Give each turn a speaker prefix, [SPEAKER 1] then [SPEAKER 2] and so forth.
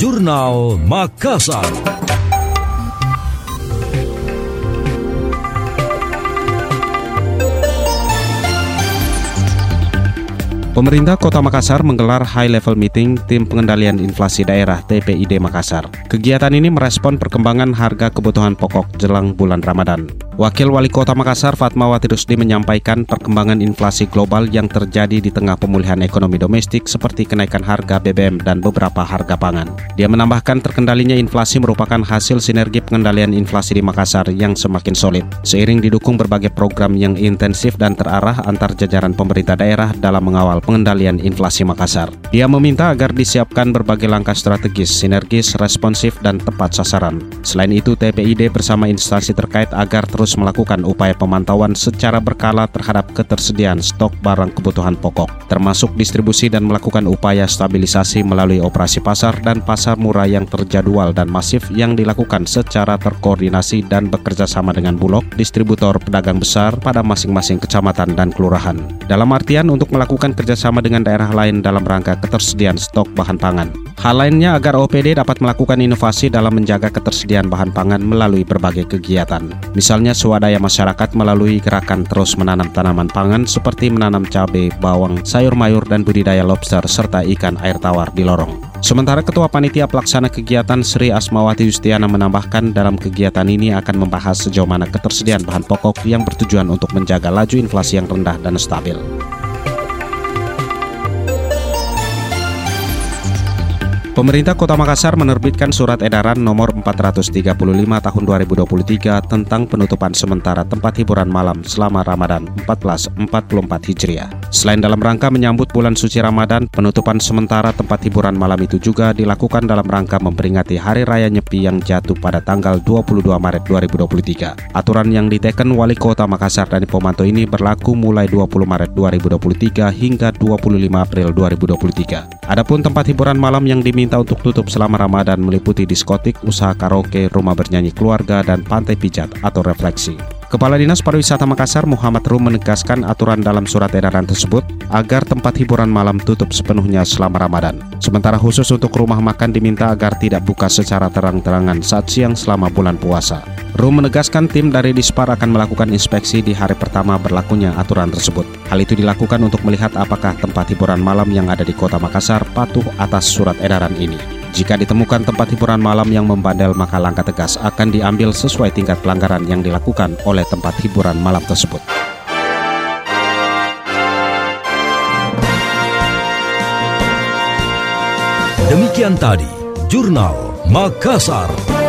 [SPEAKER 1] Jurnal Makassar.
[SPEAKER 2] Pemerintah Kota Makassar menggelar high-level meeting Tim Pengendalian Inflasi Daerah TPID Makassar. Kegiatan ini merespon perkembangan harga kebutuhan pokok jelang bulan Ramadan. Wakil Wali Kota Makassar Fatmawati Rusdi menyampaikan perkembangan inflasi global yang terjadi di tengah pemulihan ekonomi domestik seperti kenaikan harga BBM dan beberapa harga pangan. Dia menambahkan terkendalinya inflasi merupakan hasil sinergi pengendalian inflasi di Makassar yang semakin solid, seiring didukung berbagai program yang intensif dan terarah antar jajaran pemerintah daerah dalam mengawal pengendalian inflasi Makassar. Dia meminta agar disiapkan berbagai langkah strategis, sinergis, responsif, dan tepat sasaran. Selain itu, TPID bersama instansi terkait agar terus melakukan upaya pemantauan secara berkala terhadap ketersediaan stok barang kebutuhan pokok, termasuk distribusi dan melakukan upaya stabilisasi melalui operasi pasar dan pasar murah yang terjadwal dan masif yang dilakukan secara terkoordinasi dan bekerja sama dengan bulog, distributor, pedagang besar pada masing-masing kecamatan dan kelurahan. Dalam artian untuk melakukan kerjasama dengan daerah lain dalam rangka ketersediaan stok bahan pangan. Hal lainnya agar OPD dapat melakukan inovasi dalam menjaga ketersediaan bahan pangan melalui berbagai kegiatan. Misalnya swadaya masyarakat melalui gerakan terus menanam tanaman pangan seperti menanam cabai, bawang, sayur mayur, dan budidaya lobster serta ikan air tawar di lorong. Sementara Ketua Panitia Pelaksana Kegiatan Sri Asmawati Yustiana menambahkan dalam kegiatan ini akan membahas sejauh mana ketersediaan bahan pokok yang bertujuan untuk menjaga laju inflasi yang rendah dan stabil. Pemerintah Kota Makassar menerbitkan Surat Edaran Nomor 435 Tahun 2023 tentang penutupan sementara tempat hiburan malam selama Ramadan 1444 Hijriah. Selain dalam rangka menyambut bulan suci Ramadan, penutupan sementara tempat hiburan malam itu juga dilakukan dalam rangka memperingati Hari Raya Nyepi yang jatuh pada tanggal 22 Maret 2023. Aturan yang diteken Wali Kota Makassar Dani Pomanto ini berlaku mulai 20 Maret 2023 hingga 25 April 2023. Adapun tempat hiburan malam yang diminta untuk tutup selama Ramadan meliputi diskotik, usaha karaoke, rumah bernyanyi keluarga, dan pantai pijat atau refleksi. Kepala Dinas Pariwisata Makassar Muhammad Rum menegaskan aturan dalam surat edaran tersebut agar tempat hiburan malam tutup sepenuhnya selama Ramadan. Sementara khusus untuk rumah makan diminta agar tidak buka secara terang-terangan saat siang selama bulan puasa. Rum menegaskan tim dari Dispar akan melakukan inspeksi di hari pertama berlakunya aturan tersebut. Hal itu dilakukan untuk melihat apakah tempat hiburan malam yang ada di Kota Makassar patuh atas surat edaran ini. Jika ditemukan tempat hiburan malam yang membandel, maka langkah tegas akan diambil sesuai tingkat pelanggaran yang dilakukan oleh tempat hiburan malam tersebut.
[SPEAKER 1] Demikian tadi Jurnal Makassar.